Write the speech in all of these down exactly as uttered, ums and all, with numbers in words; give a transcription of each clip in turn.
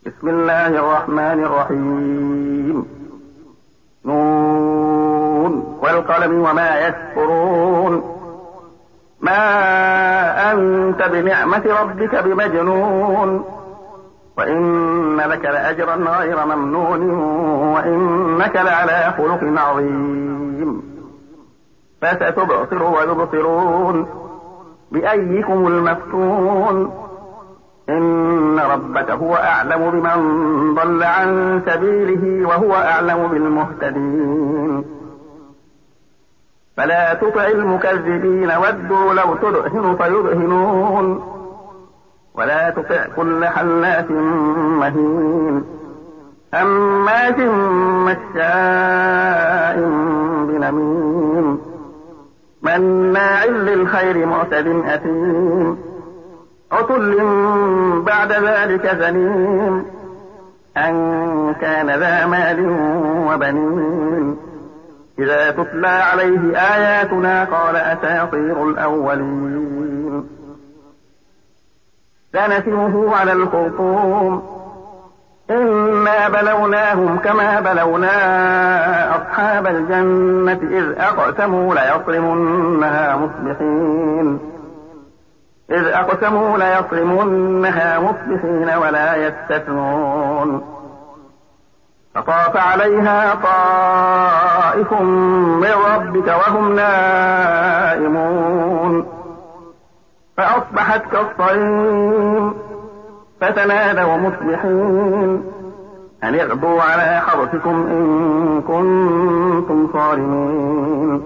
بسم الله الرحمن الرحيم. نون والقلم وما يسطرون. ما أنت بنعمة ربك بمجنون، وإن لك لأجرا غير ممنون، وإنك لعلى خلق عظيم. فستبصر ويبصرون بأيكم المفتون. إن ربك هو أعلم بمن ضل عن سبيله وهو أعلم بالمهتدين. فلا تطع المكذبين ودوا لو تدهن فيدهنون، ولا تطع كل حلاف مهين هماز مشاء بنميم مناع للخير معتد أثيم عتل بعد ذلك زنيم أن كان ذا مال وبنين. إذا تتلى عليه آياتنا قال أساطير الأولين. سنسمه على الخرطوم. إنا بلوناهم كما بلونا أصحاب الجنة إذ أقسموا ليصرمنها مصبحين إذ أقسموا ليصرمنها مصبحين ولا يستثنون. فطاف عليها طائف من ربك وهم نائمون فأصبحت كالصريم. فتنادوا مصبحين أن اغدوا على حرثكم إن كنتم صارمين.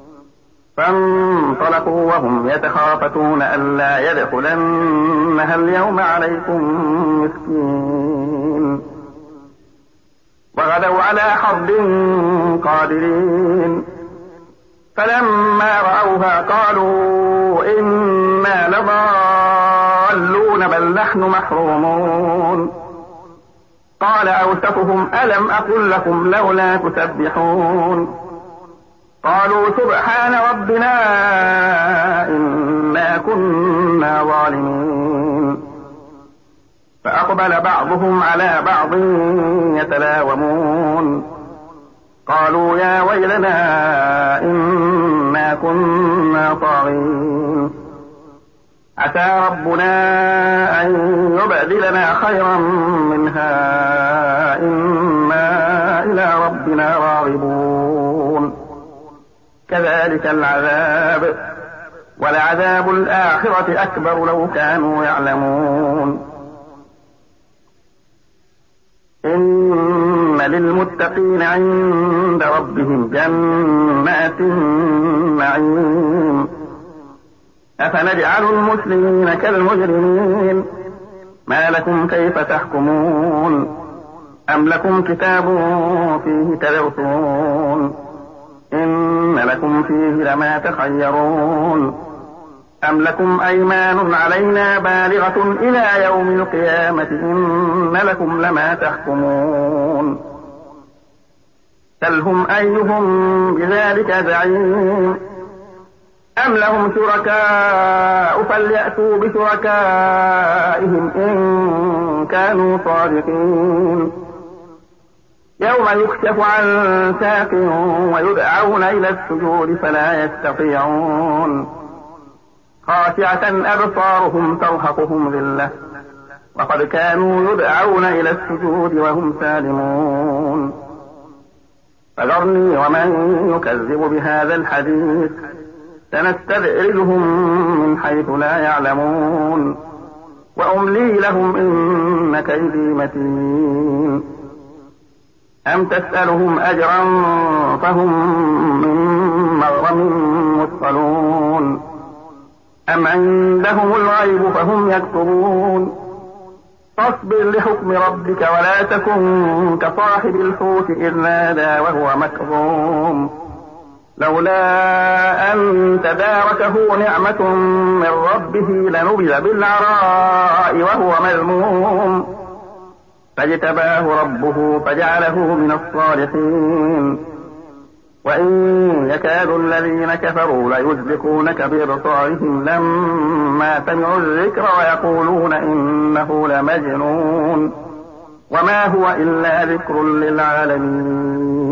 فانطلقوا وهم يتخافتون ألا يدخلنها اليوم عليكم مسكين. وغدوا على حرد قادرين. فلما رأوها قالوا إنا لضالون بل نحن محرومون. قال أوسطهم ألم أقل لكم لولا تسبحون. قالوا سبحان ربنا إنا كنا ظالمين. فأقبل بعضهم على بعض يتلاومون. قالوا يا ويلنا إنا كنا طاغين. عسى ربنا أن يبدلنا خيرا منها إنا إلى ربنا راغبون. كذلك العذاب ولعذاب الآخرة أكبر لو كانوا يعلمون. إن للمتقين عند ربهم جنات النعيم. أفنجعل المسلمين كالمجرمين ما لكم كيف تحكمون. أم لكم كتاب فيه تدرسون إن لكم فيه لما تخيرون. أم لكم أيمان علينا بالغة إلى يوم القيامة إن لكم لما تحكمون. سلهم أيهم بذلك زعيم. أم لهم شركاء فليأتوا بشركائهم إن كانوا صادقين. يوم يكشف عن ساق ويدعون إلى السجود فلا يستطيعون. خاشعة أبصارهم ترهقهم ذلة وقد كانوا يدعون إلى السجود وهم سالمون. فذرني ومن يكذب بهذا الحديث سنستدرجهم من حيث لا يعلمون وأملي لهم إن كيدي متين. أم تسألهم أجرا فهم من مغرم مثقلون. أم عندهم الغيب فهم يكتبون. فاصبر لحكم ربك ولا تكن كصاحب الحوت إذ نادى وهو مكظوم لولا أن تداركه نعمة من ربه لنبذ بالعراء وهو مذموم فاجتباه ربه فجعله من الصالحين. وإن يكاد الذين كفروا ليزلقونك بأبصارهم لما سمعوا الذكر ويقولون إنه لمجنون وما هو إلا ذكر للعالمين